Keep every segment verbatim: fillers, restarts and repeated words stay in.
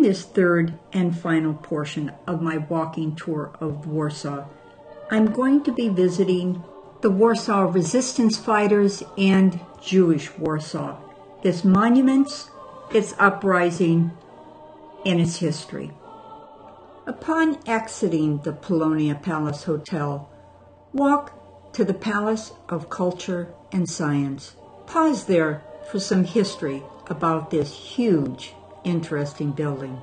this third and final portion of my walking tour of Warsaw, I'm going to be visiting the Warsaw resistance fighters and Jewish Warsaw, its monuments, its uprising, and its history. Upon exiting the Polonia Palace Hotel, walk to the Palace of Culture and Science. Pause there for some history about this huge, interesting building.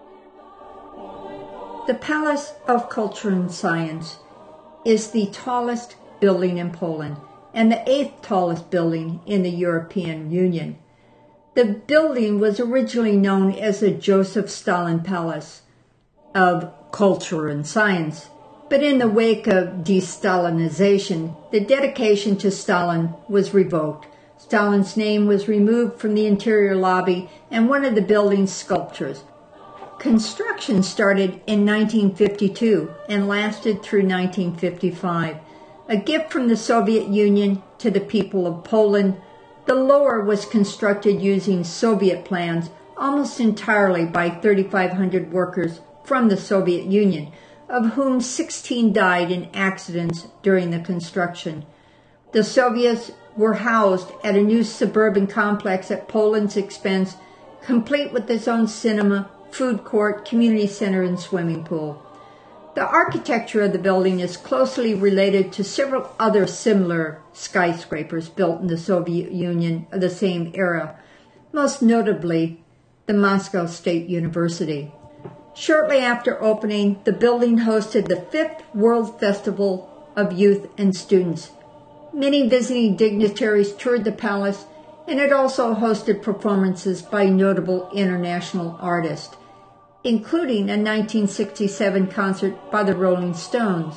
The Palace of Culture and Science is the tallest building in Poland and the eighth tallest building in the European Union. The building was originally known as the Joseph Stalin Palace of Culture and Science, but in the wake of de-Stalinization, the dedication to Stalin was revoked. Stalin's name was removed from the interior lobby and one of the building's sculptures. Construction started in nineteen fifty-two and lasted through nineteen fifty-five. A gift from the Soviet Union to the people of Poland, the lower was constructed using Soviet plans almost entirely by thirty-five hundred workers from the Soviet Union, of whom sixteen died in accidents during the construction. The Soviets were housed at a new suburban complex at Poland's expense, complete with its own cinema, food court, community center, and swimming pool. The architecture of the building is closely related to several other similar skyscrapers built in the Soviet Union of the same era, most notably the Moscow State University. Shortly after opening, the building hosted the fifth World Festival of Youth and Students. Many visiting dignitaries toured the palace, and it also hosted performances by notable international artists, including a nineteen sixty-seven concert by the Rolling Stones.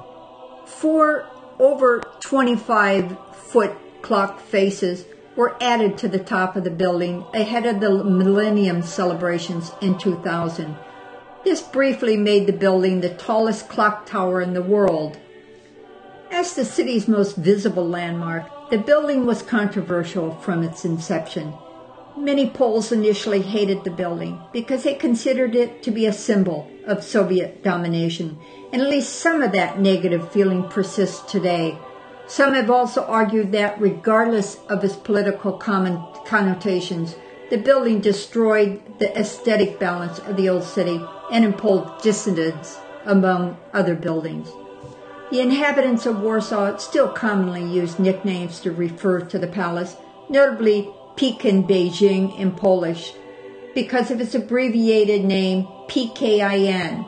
Four over twenty-five foot clock faces were added to the top of the building ahead of the Millennium celebrations in two thousand. This briefly made the building the tallest clock tower in the world. As the city's most visible landmark, the building was controversial from its inception. Many Poles initially hated the building because they considered it to be a symbol of Soviet domination, and at least some of that negative feeling persists today. Some have also argued that, regardless of its political connotations, the building destroyed the aesthetic balance of the old city and imposed dissonance among other buildings. The inhabitants of Warsaw still commonly use nicknames to refer to the palace, notably Pekin Beijing in Polish, because of its abbreviated name P K I N.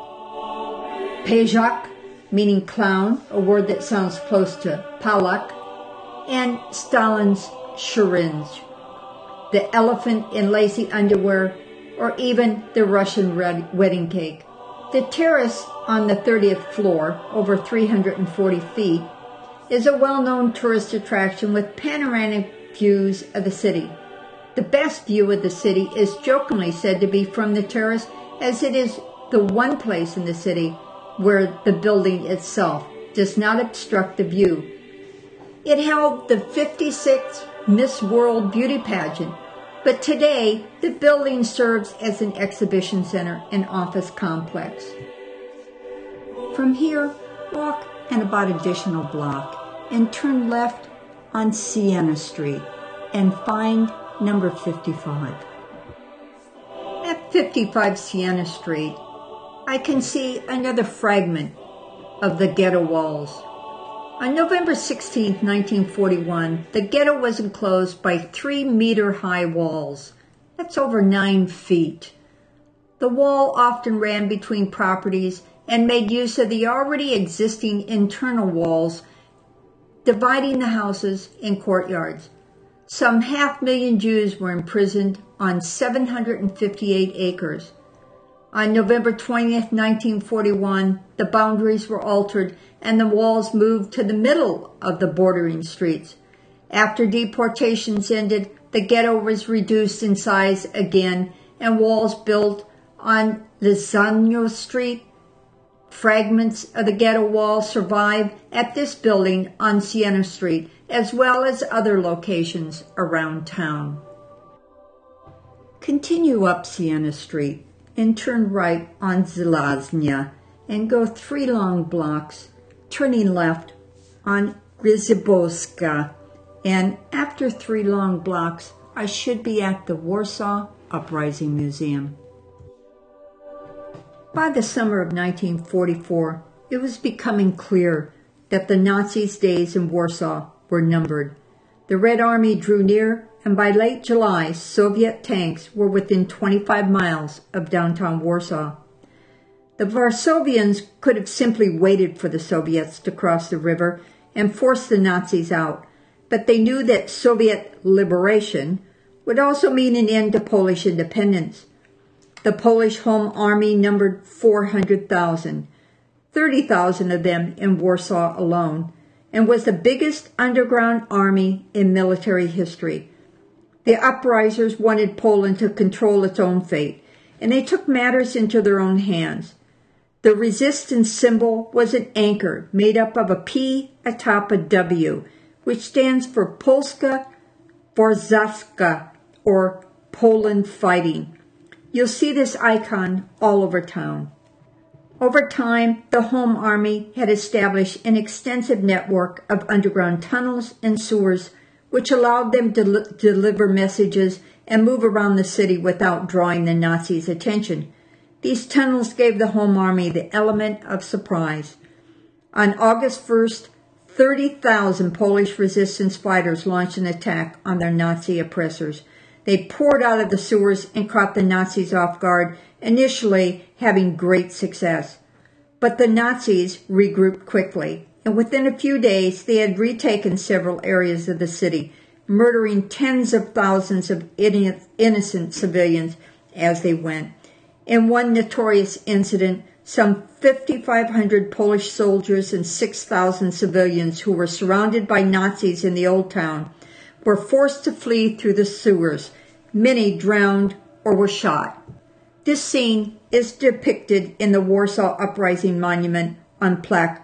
Pejak, meaning clown, a word that sounds close to Palak, and Stalin's Sherinj, the elephant in lacy underwear, or even the Russian red wedding cake. The terrace on the thirtieth floor, over three hundred forty feet, is a well-known tourist attraction with panoramic views of the city. The best view of the city is jokingly said to be from the terrace, as it is the one place in the city where the building itself does not obstruct the view. It held the fifty-sixth Miss World beauty pageant, but today the building serves as an exhibition center and office complex. From here, walk an about additional block and turn left on Siena Street and find number fifty-five. At fifty-five Siena Street, I can see another fragment of the ghetto walls. On November sixteenth, nineteen forty-one, the ghetto was enclosed by three-meter-high walls. That's over nine feet. The wall often ran between properties and made use of the already existing internal walls, dividing the houses in courtyards. Some half million Jews were imprisoned on seven hundred fifty-eight acres. On November twentieth, nineteen forty-one, the boundaries were altered and the walls moved to the middle of the bordering streets. After deportations ended, the ghetto was reduced in size again and walls built on Lizano Street. Fragments of the ghetto wall survive at this building on Siena Street, as well as other locations around town. Continue up Siena Street and turn right on Zalaznia and go three long blocks, turning left on Gryzyboska. And after three long blocks, I should be at the Warsaw Uprising Museum. By the summer of nineteen forty-four, it was becoming clear that the Nazis' days in Warsaw were numbered. The Red Army drew near, and by late July, Soviet tanks were within twenty-five miles of downtown Warsaw. The Varsovians could have simply waited for the Soviets to cross the river and force the Nazis out, but they knew that Soviet liberation would also mean an end to Polish independence. The Polish Home Army numbered four hundred thousand, thirty thousand of them in Warsaw alone, and was the biggest underground army in military history. The uprisers wanted Poland to control its own fate, and they took matters into their own hands. The resistance symbol was an anchor made up of a P atop a W, which stands for Polska Warszawska, or Poland Fighting. You'll see this icon all over town. Over time, the Home Army had established an extensive network of underground tunnels and sewers, which allowed them to del- deliver messages and move around the city without drawing the Nazis' attention. These tunnels gave the Home Army the element of surprise. On August first, thirty thousand Polish resistance fighters launched an attack on their Nazi oppressors. They poured out of the sewers and caught the Nazis off guard, initially having great success. But the Nazis regrouped quickly, and within a few days they had retaken several areas of the city, murdering tens of thousands of innocent civilians as they went. In one notorious incident, some fifty-five hundred Polish soldiers and six thousand civilians who were surrounded by Nazis in the Old Town were forced to flee through the sewers. Many drowned or were shot. This scene is depicted in the Warsaw Uprising Monument on Plac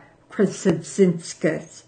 Krzyżanowski.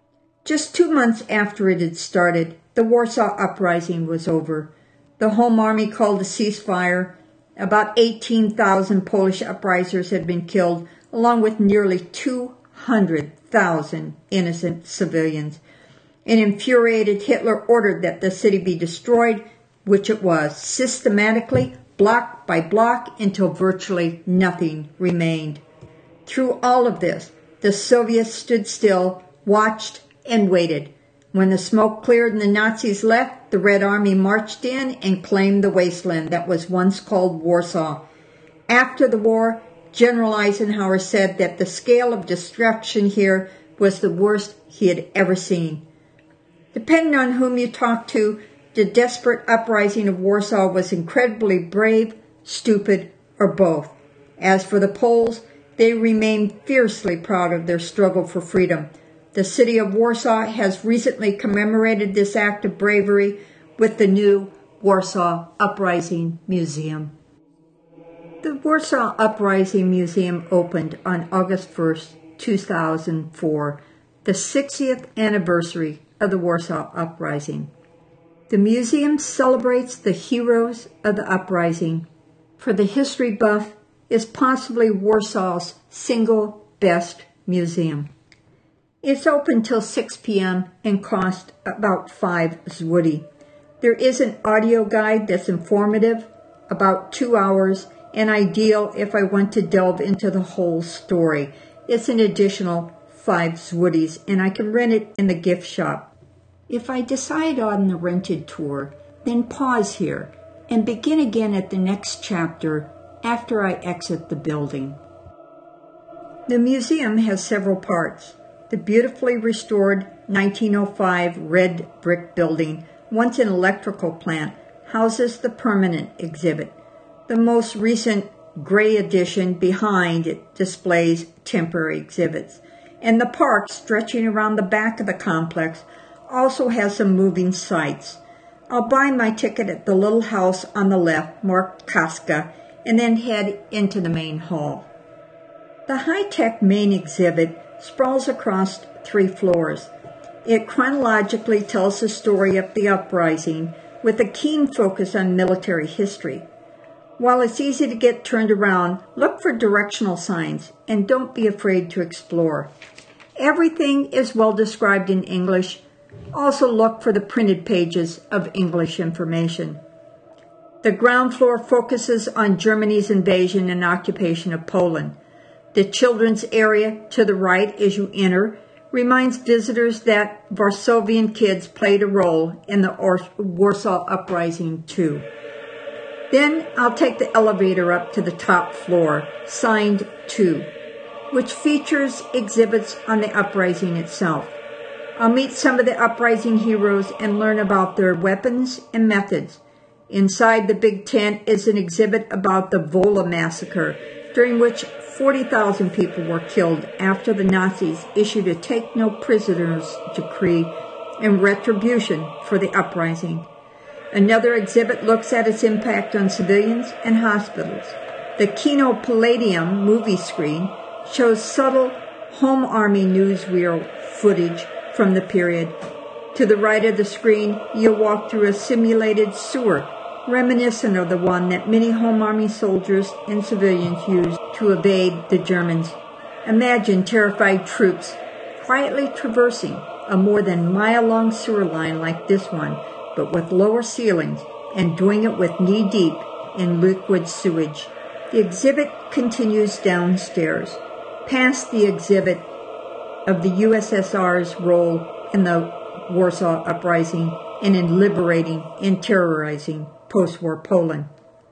Just two months after it had started, the Warsaw Uprising was over. The Home Army called a ceasefire. About eighteen thousand Polish uprisers had been killed, along with nearly two hundred thousand innocent civilians. An infuriated Hitler ordered that the city be destroyed, which it was, systematically, block by block, until virtually nothing remained. Through all of this, the Soviets stood still, watched, and waited. When the smoke cleared and the Nazis left, the Red Army marched in and claimed the wasteland that was once called Warsaw. After the war, General Eisenhower said that the scale of destruction here was the worst he had ever seen. Depending on whom you talk to, the desperate uprising of Warsaw was incredibly brave, stupid, or both. As for the Poles, they remained fiercely proud of their struggle for freedom. The city of Warsaw has recently commemorated this act of bravery with the new Warsaw Uprising Museum. The Warsaw Uprising Museum opened on August first, two thousand four, the sixtieth anniversary of the Warsaw Uprising. The museum celebrates the heroes of the uprising. For the history buff, is possibly Warsaw's single best museum. It's open till six p.m. and costs about five zloty. There is an audio guide that's informative, about two hours, and ideal if I want to delve into the whole story. It's an additional five zlotys, and I can rent it in the gift shop. If I decide on the rented tour, then pause here and begin again at the next chapter after I exit the building. The museum has several parts. The beautifully restored nineteen oh five red brick building, once an electrical plant, houses the permanent exhibit. The most recent gray addition behind it displays temporary exhibits. And the park stretching around the back of the complex also has some moving sights. I'll buy my ticket at the little house on the left, marked Kaska, and then head into the main hall. The high-tech main exhibit sprawls across three floors. It chronologically tells the story of the uprising, with a keen focus on military history. While it's easy to get turned around, look for directional signs and don't be afraid to explore. Everything is well described in English. Also look for the printed pages of English information. The ground floor focuses on Germany's invasion and occupation of Poland. The children's area to the right as you enter reminds visitors that Varsovian kids played a role in the Warsaw Uprising too. Then I'll take the elevator up to the top floor, signed two, which features exhibits on the uprising itself. I'll meet some of the uprising heroes and learn about their weapons and methods. Inside the big tent is an exhibit about the Wola massacre, during which forty thousand people were killed after the Nazis issued a take-no-prisoners decree in retribution for the uprising. Another exhibit looks at its impact on civilians and hospitals. The Kino Palladium movie screen shows subtle Home Army newsreel footage from the period. To the right of the screen, you'll walk through a simulated sewer, reminiscent of the one that many Home Army soldiers and civilians used to evade the Germans. Imagine terrified troops quietly traversing a more than mile-long sewer line like this one, but with lower ceilings, and doing it with knee-deep in liquid sewage. The exhibit continues downstairs, past the exhibit of the U S S R's role in the Warsaw Uprising and in liberating and terrorizing post-war Poland.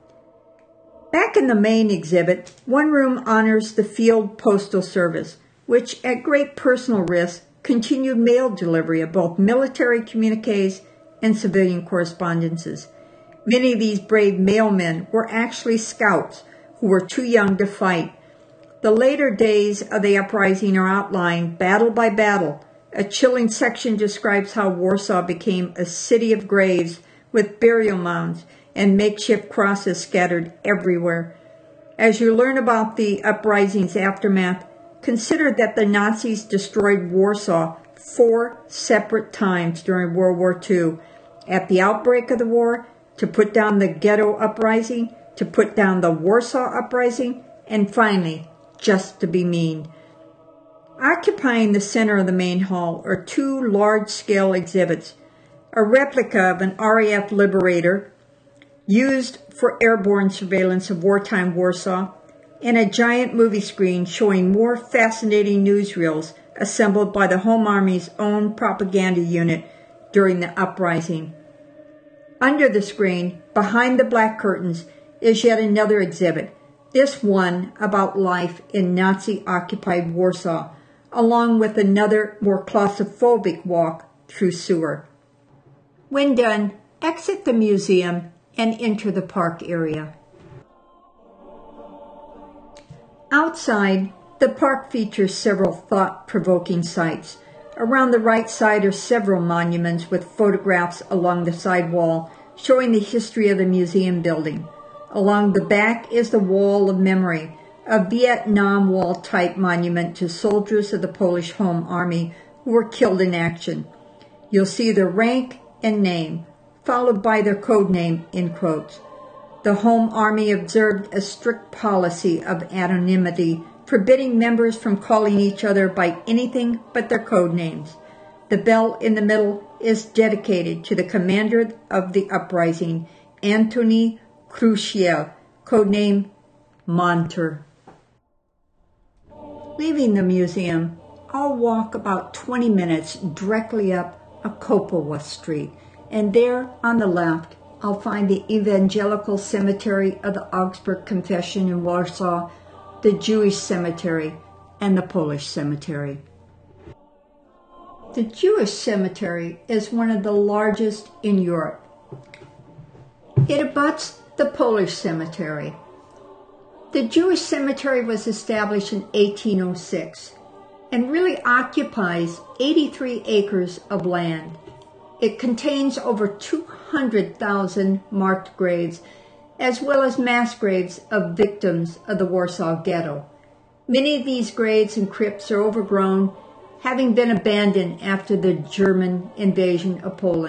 Back in the main exhibit, one room honors the Field Postal Service, which at great personal risk continued mail delivery of both military communiques and civilian correspondences. Many of these brave mailmen were actually scouts who were too young to fight. The later days of the uprising are outlined battle by battle. A chilling section describes how Warsaw became a city of graves with burial mounds and makeshift crosses scattered everywhere. As you learn about the uprising's aftermath, consider that the Nazis destroyed Warsaw four separate times during World War Two. At the outbreak of the war, to put down the Ghetto Uprising, to put down the Warsaw Uprising, and finally, just to be mean. Occupying the center of the main hall are two large-scale exhibits, a replica of an R A F Liberator used for airborne surveillance of wartime Warsaw, and a giant movie screen showing more fascinating newsreels assembled by the Home Army's own propaganda unit during the uprising. Under the screen, behind the black curtains, is yet another exhibit, this one about life in Nazi-occupied Warsaw, along with another more claustrophobic walk through sewer. When done, exit the museum and enter the park area. Outside, the park features several thought-provoking sights. Around the right side are several monuments with photographs along the side wall showing the history of the museum building. Along the back is the Wall of Memory, a Vietnam Wall-type monument to soldiers of the Polish Home Army who were killed in action. You'll see their rank and name, followed by their code name in quotes. The Home Army observed a strict policy of anonymity, forbidding members from calling each other by anything but their code names. The bell in the middle is dedicated to the commander of the uprising, Antoni Krusiel, codename Monter. Leaving the museum, I'll walk about twenty minutes directly up Okopowa Street, and there on the left, I'll find the Evangelical Cemetery of the Augsburg Confession in Warsaw, the Jewish Cemetery, and the Polish Cemetery. The Jewish Cemetery is one of the largest in Europe. It abuts the Polish Cemetery. The Jewish Cemetery was established in eighteen oh six and really occupies eighty-three acres of land. It contains over two hundred thousand marked graves, as well as mass graves of victims of the Warsaw Ghetto. Many of these graves and crypts are overgrown, having been abandoned after the German invasion of Poland.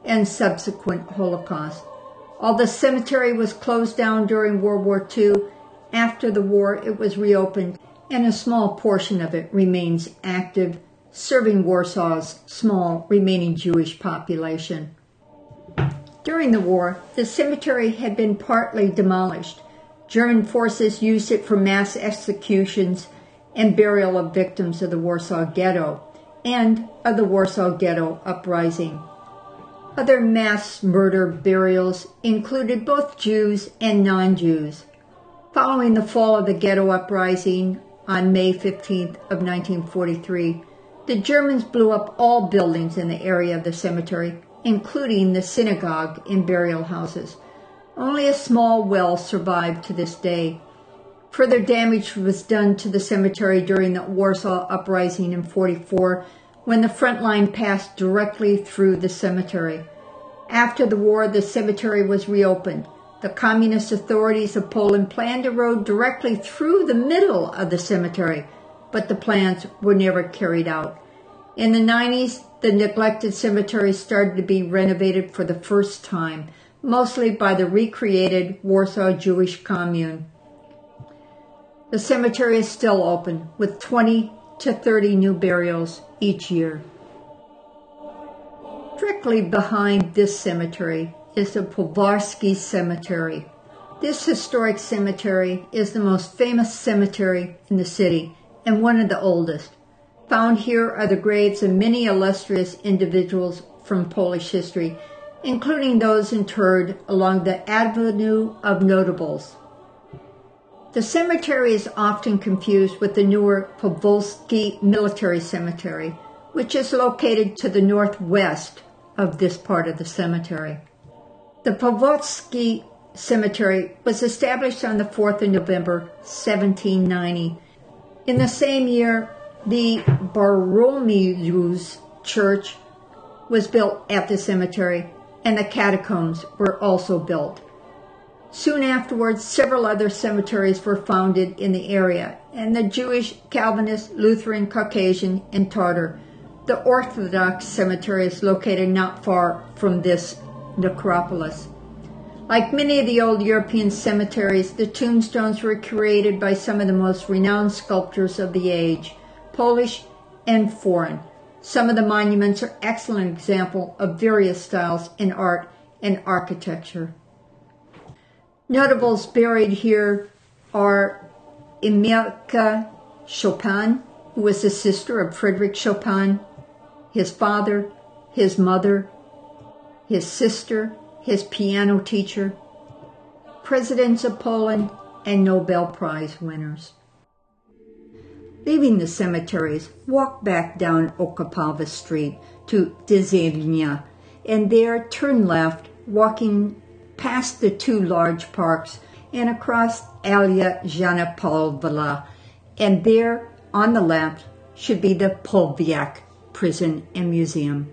and subsequent Holocaust. Although the cemetery was closed down during World War Two, after the war it was reopened, and a small portion of it remains active, serving Warsaw's small remaining Jewish population. During the war, the cemetery had been partly demolished. German forces used it for mass executions and burial of victims of the Warsaw Ghetto and of the Warsaw Ghetto Uprising. Other mass murder burials included both Jews and non-Jews. Following the fall of the Ghetto Uprising on May fifteenth of nineteen forty-three, the Germans blew up all buildings in the area of the cemetery, including the synagogue and burial houses. Only a small well survived to this day. Further damage was done to the cemetery during the Warsaw Uprising in forty-four, when the front line passed directly through the cemetery. After the war, the cemetery was reopened. The communist authorities of Poland planned a road directly through the middle of the cemetery, but the plans were never carried out. In the nineties, the neglected cemetery started to be renovated for the first time, mostly by the recreated Warsaw Jewish Commune. The cemetery is still open, with twenty to thirty new burials each year. Directly behind this cemetery is the Powarskie Cemetery. This historic cemetery is the most famous cemetery in the city and one of the oldest. Found here are the graves of many illustrious individuals from Polish history, including those interred along the Avenue of Notables. The cemetery is often confused with the newer Powolskie Military Cemetery, which is located to the northwest of this part of the cemetery. The Powolskie Cemetery was established on the fourth of November, seventeen ninety. In the same year, the Borromeus Church was built at the cemetery, and the catacombs were also built. Soon afterwards, several other cemeteries were founded in the area, and the Jewish, Calvinist, Lutheran, Caucasian, and Tartar. The Orthodox cemetery is located not far from this necropolis. Like many of the old European cemeteries, the tombstones were created by some of the most renowned sculptors of the age, Polish and foreign. Some of the monuments are excellent examples of various styles in art and architecture. Notables buried here are Emilka Chopin, who was the sister of Frederick Chopin, his father, his mother, his sister, his piano teacher, presidents of Poland, and Nobel Prize winners. Leaving the cemeteries, walk back down Okapava Street to Dzielnia, and there turn left, walking past the two large parks and across Alia Janopolvela, and there on the left should be the Polwiak Prison and Museum.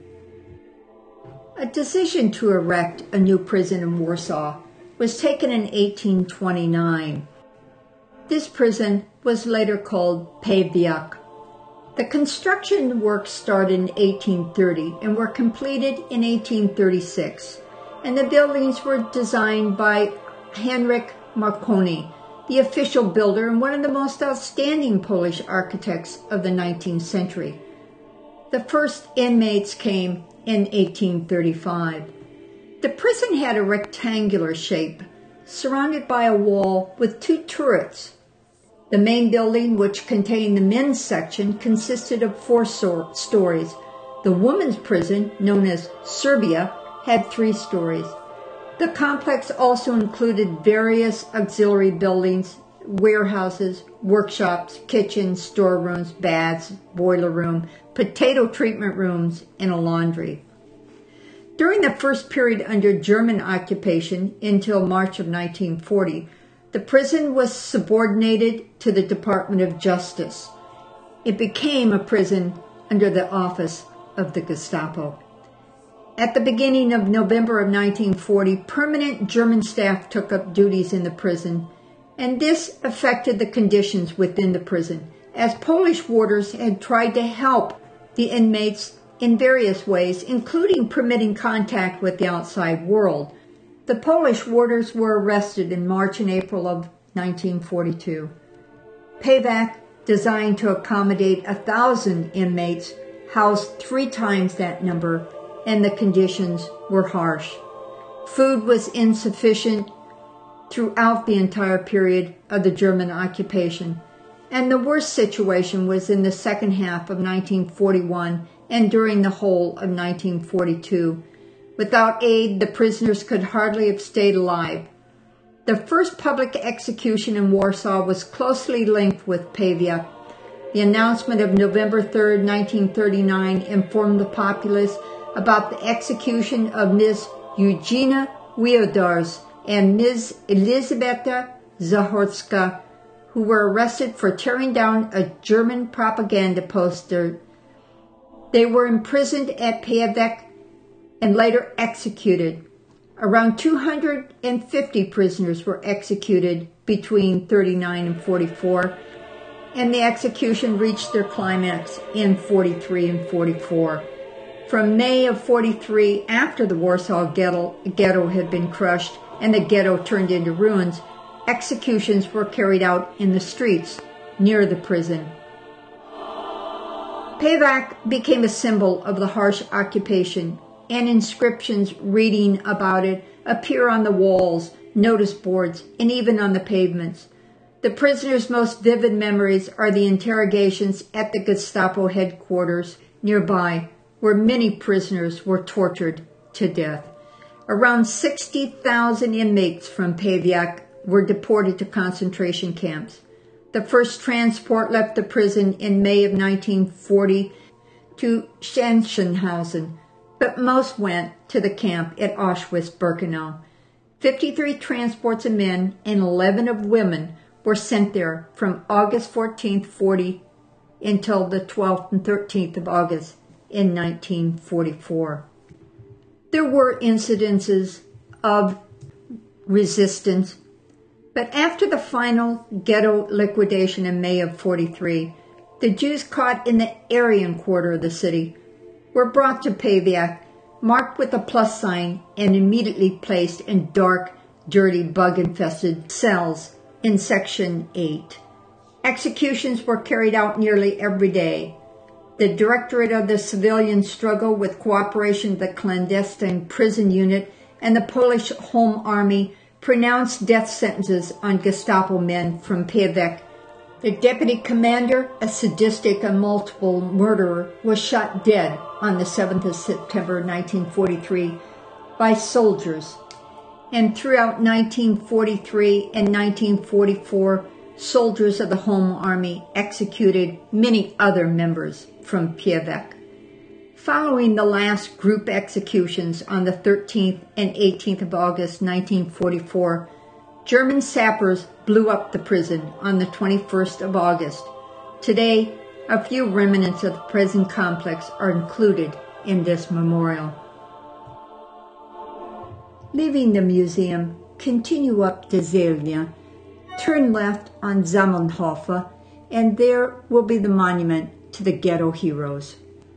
A decision to erect a new prison in Warsaw was taken in eighteen twenty-nine. This prison was later called Polwiak. The construction works started in eighteen thirty and were completed in eighteen thirty-six, and the buildings were designed by Henryk Marconi, the official builder and one of the most outstanding Polish architects of the nineteenth century. The first inmates came in eighteen thirty-five. The prison had a rectangular shape, surrounded by a wall with two turrets. The main building, which contained the men's section, consisted of four so- stories. The women's prison, known as Serbia, had three stories. The complex also included various auxiliary buildings, warehouses, workshops, kitchens, storerooms, baths, boiler room, potato treatment rooms, and a laundry. During the first period under German occupation until March of nineteen forty, the prison was subordinated to the Department of Justice. It became a prison under the office of the Gestapo. At the beginning of November of nineteen forty, permanent German staff took up duties in the prison, and this affected the conditions within the prison, as Polish warders had tried to help the inmates in various ways, including permitting contact with the outside world. The Polish warders were arrested in March and April of nineteen forty-two. Payback, designed to accommodate a thousand inmates, housed three times that number, and the conditions were harsh. Food was insufficient throughout the entire period of the German occupation, and the worst situation was in the second half of nineteen forty-one and during the whole of nineteen forty-two. Without aid, the prisoners could hardly have stayed alive. The first public execution in Warsaw was closely linked with Pawiak. The announcement of November third, nineteen thirty-nine informed the populace about the execution of Miz Eugenia Wiodars and Miz Elizabeta Zahorska, who were arrested for tearing down a German propaganda poster. They were imprisoned at Pawiak and later executed. Around two hundred fifty prisoners were executed between thirty-nine and forty-four, and the execution reached their climax in forty-three and forty-four. From May of forty-three, after the Warsaw ghetto, ghetto had been crushed and the ghetto turned into ruins, executions were carried out in the streets near the prison. Pawiak became a symbol of the harsh occupation, and inscriptions reading about it appear on the walls, notice boards, and even on the pavements. The prisoners' most vivid memories are the interrogations at the Gestapo headquarters nearby, where many prisoners were tortured to death. Around sixty thousand inmates from Pawiak were deported to concentration camps. The first transport left the prison in May of nineteen forty to Sachsenhausen, but most went to the camp at Auschwitz-Birkenau. fifty-three transports of men and eleven of women were sent there from August fourteenth, forty until the twelfth and thirteenth of August in nineteen forty-four. There were incidences of resistance, but after the final ghetto liquidation in May of forty-three, the Jews caught in the Aryan quarter of the city were brought to Pawiak, marked with a plus sign, and immediately placed in dark, dirty, bug-infested cells in Section eight. Executions were carried out nearly every day. The Directorate of the Civilian Struggle, with cooperation of the clandestine prison unit and the Polish Home Army, pronounced death sentences on Gestapo men from Pawiak. The deputy commander, a sadistic and multiple murderer, was shot dead on the seventh of September nineteen forty-three by soldiers. And throughout nineteen forty-three and nineteen forty-four, soldiers of the Home Army executed many other members from Pawiak. Following the last group executions on the thirteenth and eighteenth of August nineteen forty-four, German sappers blew up the prison on the twenty-first of August. Today, a few remnants of the prison complex are included in this memorial. Leaving the museum, continue up to Zelia, turn left on Zamenhof, and there will be the monument to the ghetto heroes.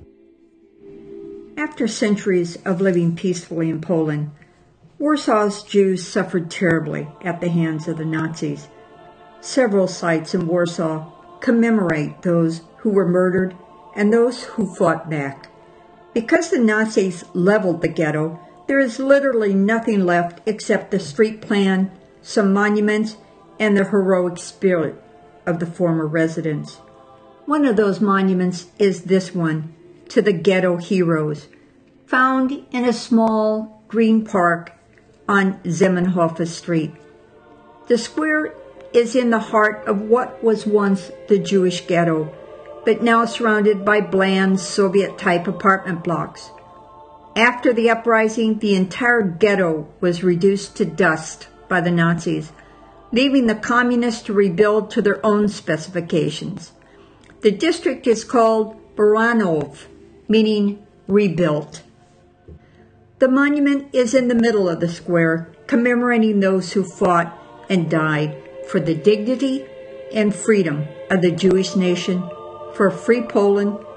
After centuries of living peacefully in Poland, Warsaw's Jews suffered terribly at the hands of the Nazis. Several sites in Warsaw commemorate those who were murdered and those who fought back. Because the Nazis leveled the ghetto, there is literally nothing left except the street plan, some monuments, and the heroic spirit of the former residents. One of those monuments is this one, to the ghetto heroes, found in a small green park on Zamenhof Street. The square is in the heart of what was once the Jewish ghetto, but now surrounded by bland Soviet-type apartment blocks. After the uprising, the entire ghetto was reduced to dust by the Nazis, leaving the communists to rebuild to their own specifications. The district is called Baranov, meaning rebuilt. The monument is in the middle of the square, commemorating those who fought and died for the dignity and freedom of the Jewish nation, for free Poland,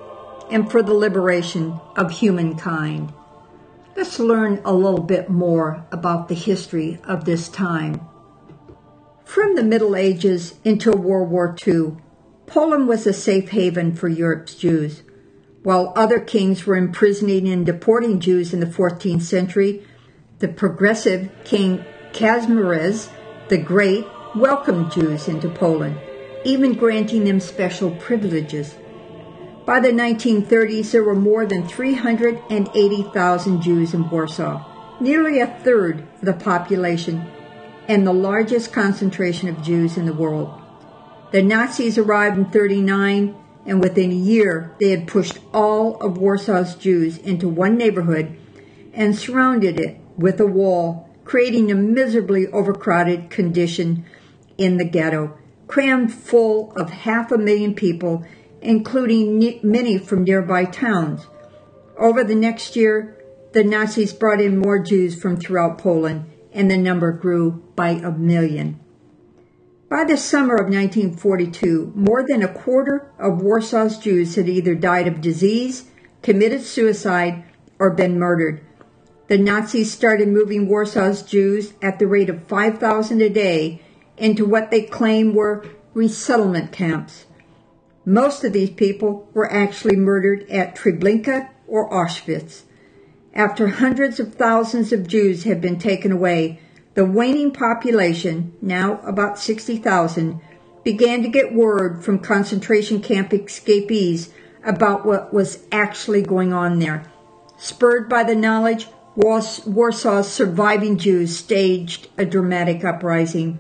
and for the liberation of humankind. Let's learn a little bit more about the history of this time. From the Middle Ages until World War Two, Poland was a safe haven for Europe's Jews. While other kings were imprisoning and deporting Jews in the fourteenth century, the progressive King Kazimierz the Great welcomed Jews into Poland, even granting them special privileges. By the nineteen thirties, there were more than three hundred eighty thousand Jews in Warsaw, nearly a third of the population, and the largest concentration of Jews in the world. The Nazis arrived in thirty-nine, and within a year they had pushed all of Warsaw's Jews into one neighborhood and surrounded it with a wall, creating a miserably overcrowded condition in the ghetto, crammed full of half a million people, including many from nearby towns. Over the next year, the Nazis brought in more Jews from throughout Poland, and the number grew by a million. By the summer of nineteen forty-two, more than a quarter of Warsaw's Jews had either died of disease, committed suicide, or been murdered. The Nazis started moving Warsaw's Jews at the rate of five thousand a day into what they claimed were resettlement camps. Most of these people were actually murdered at Treblinka or Auschwitz. After hundreds of thousands of Jews had been taken away, the waning population, now about sixty thousand, began to get word from concentration camp escapees about what was actually going on there. Spurred by the knowledge, Warsaw's surviving Jews staged a dramatic uprising.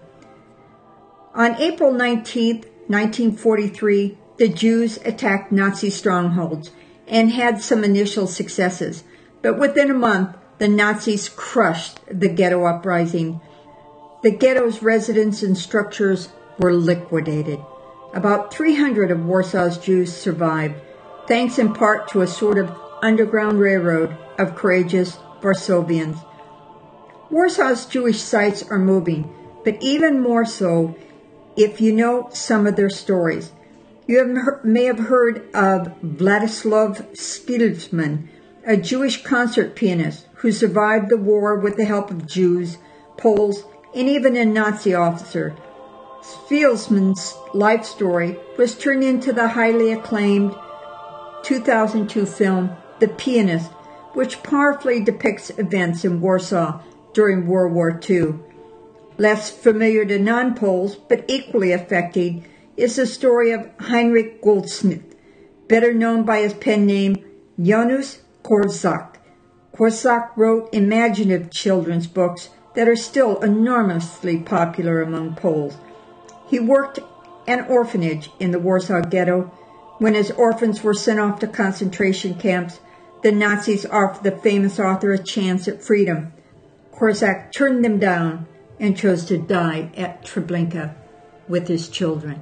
On April nineteenth, nineteen forty-three, the Jews attacked Nazi strongholds and had some initial successes, but within a month, the Nazis crushed the ghetto uprising. The ghetto's residents and structures were liquidated. About three hundred of Warsaw's Jews survived, thanks in part to a sort of underground railroad of courageous Varsovians. Warsaw's Jewish sites are moving, but even more so if you know some of their stories. You have, may have heard of Vladislav Spilsman, a Jewish concert pianist who survived the war with the help of Jews, Poles, and even a Nazi officer. Spilsman's life story was turned into the highly acclaimed two thousand two film, The Pianist, which powerfully depicts events in Warsaw during World War Two. Less familiar to non-Poles, but equally affecting, is the story of Heinrich Goldsmith, better known by his pen name Janusz Korczak. Korczak wrote imaginative children's books that are still enormously popular among Poles. He worked an orphanage in the Warsaw Ghetto. When his orphans were sent off to concentration camps, the Nazis offered the famous author a chance at freedom. Korczak turned them down and chose to die at Treblinka with his children.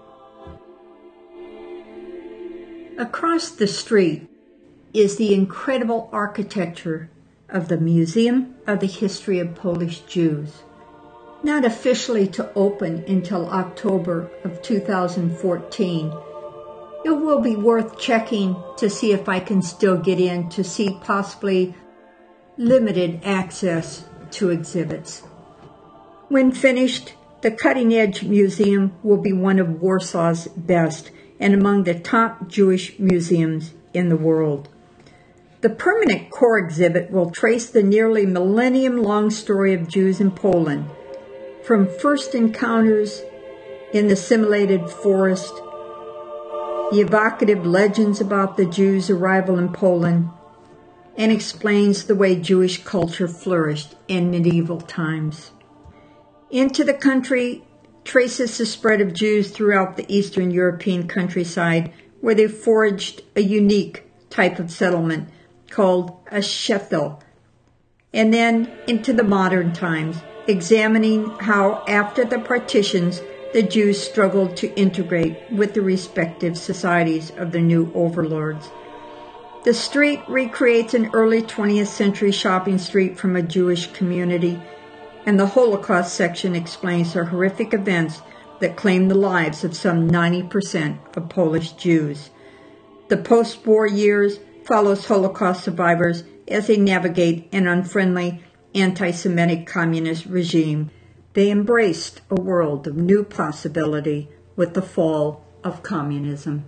Across the street is the incredible architecture of the Museum of the History of Polish Jews. Not officially to open until October of two thousand fourteen, it will be worth checking to see if I can still get in to see possibly limited access to exhibits. When finished, the cutting-edge museum will be one of Warsaw's best and among the top Jewish museums in the world. The permanent core exhibit will trace the nearly millennium-long story of Jews in Poland, from first encounters in the simulated forest, the evocative legends about the Jews' arrival in Poland, and explains the way Jewish culture flourished in medieval times. Into the country traces the spread of Jews throughout the Eastern European countryside, where they forged a unique type of settlement called a shtetl, and then into the modern times, examining how after the partitions the Jews struggled to integrate with the respective societies of their new overlords. The street recreates an early twentieth century shopping street from a Jewish community, and the Holocaust section explains the horrific events that claimed the lives of some ninety percent of Polish Jews. The post-war years follows Holocaust survivors as they navigate an unfriendly, anti-Semitic communist regime. They embraced a world of new possibility with the fall of communism.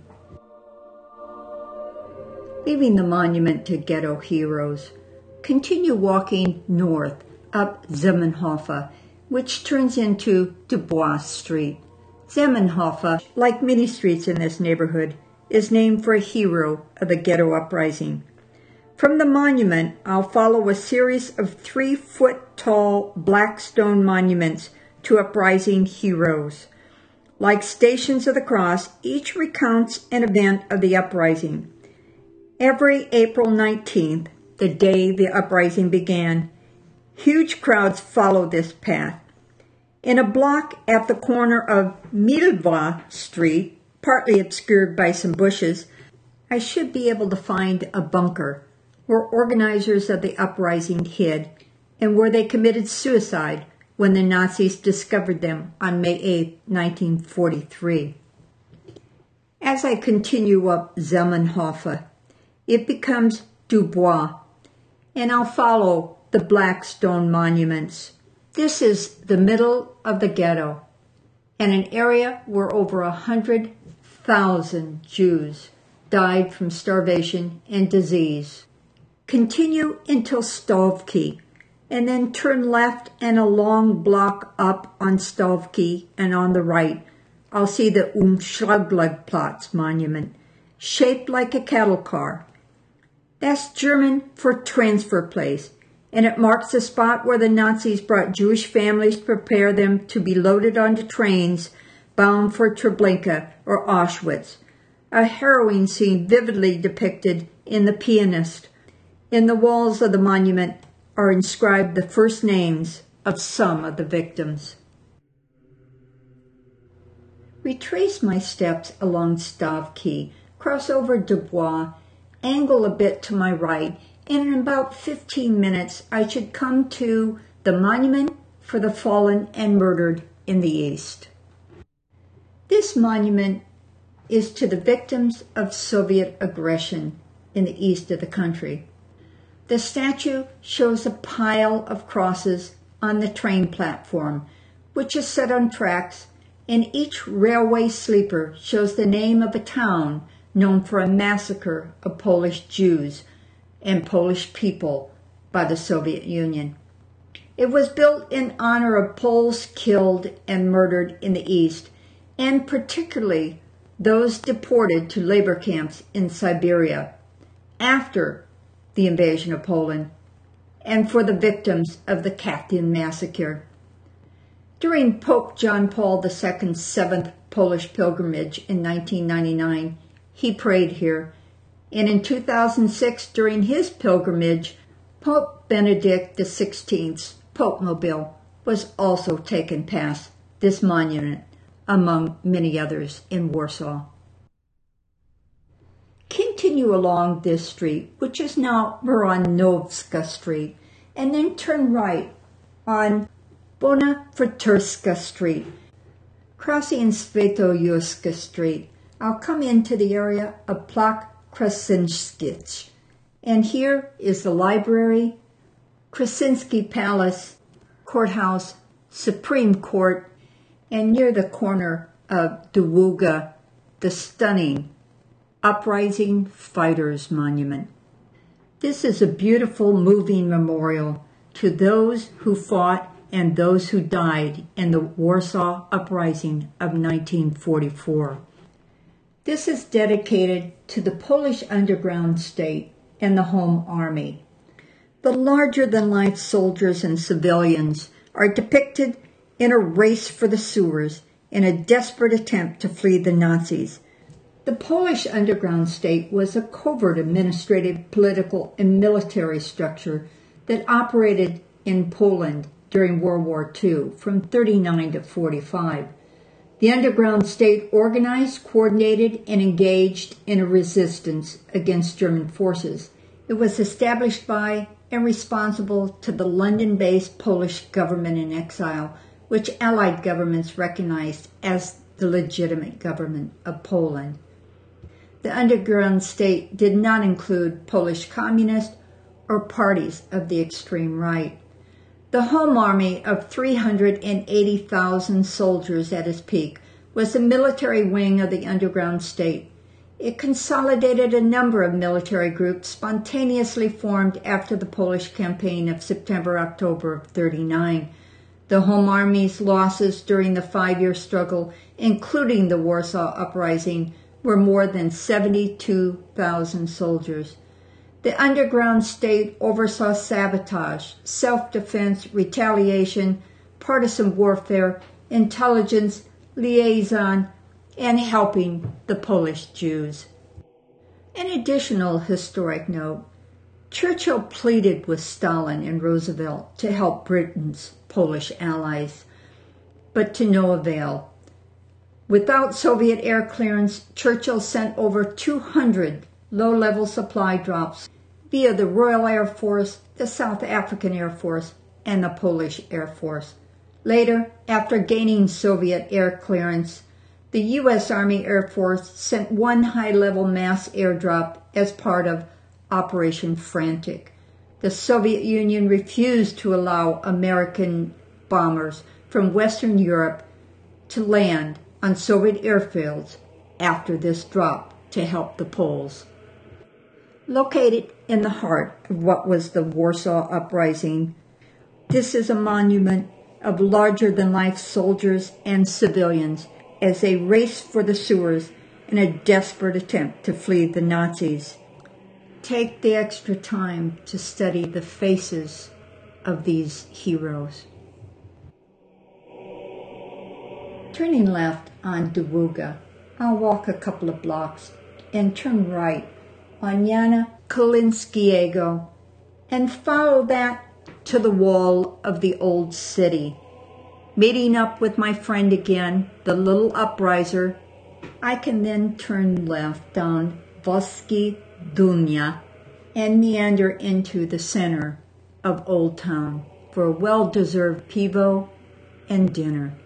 Leaving the monument to ghetto heroes, continue walking north up Zamenhof, which turns into Dubois Street. Zamenhof, like many streets in this neighborhood, is named for a hero of the ghetto uprising. From the monument, I'll follow a series of three-foot-tall black stone monuments to uprising heroes. Like Stations of the Cross, each recounts an event of the uprising. Every April nineteenth, the day the uprising began, huge crowds follow this path. In a block at the corner of Millevoie Street, partly obscured by some bushes, I should be able to find a bunker where organizers of the uprising hid and where they committed suicide when the Nazis discovered them on May eighth, nineteen forty-three. As I continue up Zamenhof, it becomes Dubois, and I'll follow the black stone monuments. This is the middle of the ghetto and an area where over a hundred thousand Jews died from starvation and disease. Continue until Stavky, and then turn left and a long block up on Stavky, and on the right, I'll see the Umschlagplatz monument, shaped like a cattle car. That's German for transfer place, and it marks the spot where the Nazis brought Jewish families to prepare them to be loaded onto trains bound for Treblinka or Auschwitz, a harrowing scene vividly depicted in The Pianist. In the walls of the monument are inscribed the first names of some of the victims. Retrace my steps along Stavky, cross over Dubois, angle a bit to my right, and in about fifteen minutes I should come to the Monument for the Fallen and Murdered in the East. This monument is to the victims of Soviet aggression in the east of the country. The statue shows a pile of crosses on the train platform, which is set on tracks, and each railway sleeper shows the name of a town known for a massacre of Polish Jews and Polish people by the Soviet Union. It was built in honor of Poles killed and murdered in the East, and particularly those deported to labor camps in Siberia after the invasion of Poland, and for the victims of the Katyn massacre. During Pope John Paul the Second's seventh Polish pilgrimage in nineteen ninety-nine, he prayed here, and in two thousand six, during his pilgrimage, Pope Benedict the Sixteenth's Pope-mobile was also taken past this monument, among many others in Warsaw. Continue along this street, which is now Baranowska Street, and then turn right on Bonafuturska Street. Crossing Svetojuska Street, I'll come into the area of Plac Krasinskich, and here is the library, Krasinski Palace, Courthouse, Supreme Court, and near the corner of Długa, the stunning Uprising Fighters Monument. This is a beautiful moving memorial to those who fought and those who died in the Warsaw Uprising of nineteen forty-four. This is dedicated to the Polish underground state and the Home Army. The larger-than-life soldiers and civilians are depicted in a race for the sewers in a desperate attempt to flee the Nazis. The Polish underground state was a covert administrative, political, and military structure that operated in Poland during World War Two from thirty-nine to forty-five. The underground state organized, coordinated, and engaged in a resistance against German forces. It was established by and responsible to the London-based Polish government in exile, which Allied governments recognized as the legitimate government of Poland. The underground state did not include Polish communists or parties of the extreme right. The Home Army of three hundred eighty thousand soldiers at its peak was the military wing of the underground state. It consolidated a number of military groups spontaneously formed after the Polish campaign of September-October of thirty-nine. The Home Army's losses during the five-year struggle, including the Warsaw Uprising, were more than seventy-two thousand soldiers. The underground state oversaw sabotage, self-defense, retaliation, partisan warfare, intelligence, liaison, and helping the Polish Jews. An additional historic note, Churchill pleaded with Stalin and Roosevelt to help Britain's Polish allies, but to no avail. Without Soviet air clearance, Churchill sent over two hundred low-level supply drops via the Royal Air Force, the South African Air Force, and the Polish Air Force. Later, after gaining Soviet air clearance, the U S Army Air Force sent one high-level mass airdrop as part of Operation Frantic. The Soviet Union refused to allow American bombers from Western Europe to land on Soviet airfields after this drop to help the Poles. Located in the heart of what was the Warsaw Uprising, this is a monument of larger-than-life soldiers and civilians as they raced for the sewers in a desperate attempt to flee the Nazis. Take the extra time to study the faces of these heroes. Turning left on Długa, I'll walk a couple of blocks and turn right on Jana Kolinskiego and follow that to the wall of the old city. Meeting up with my friend again, the little upriser, I can then turn left down Woski Dunia and meander into the center of Old Town for a well-deserved pivo and dinner.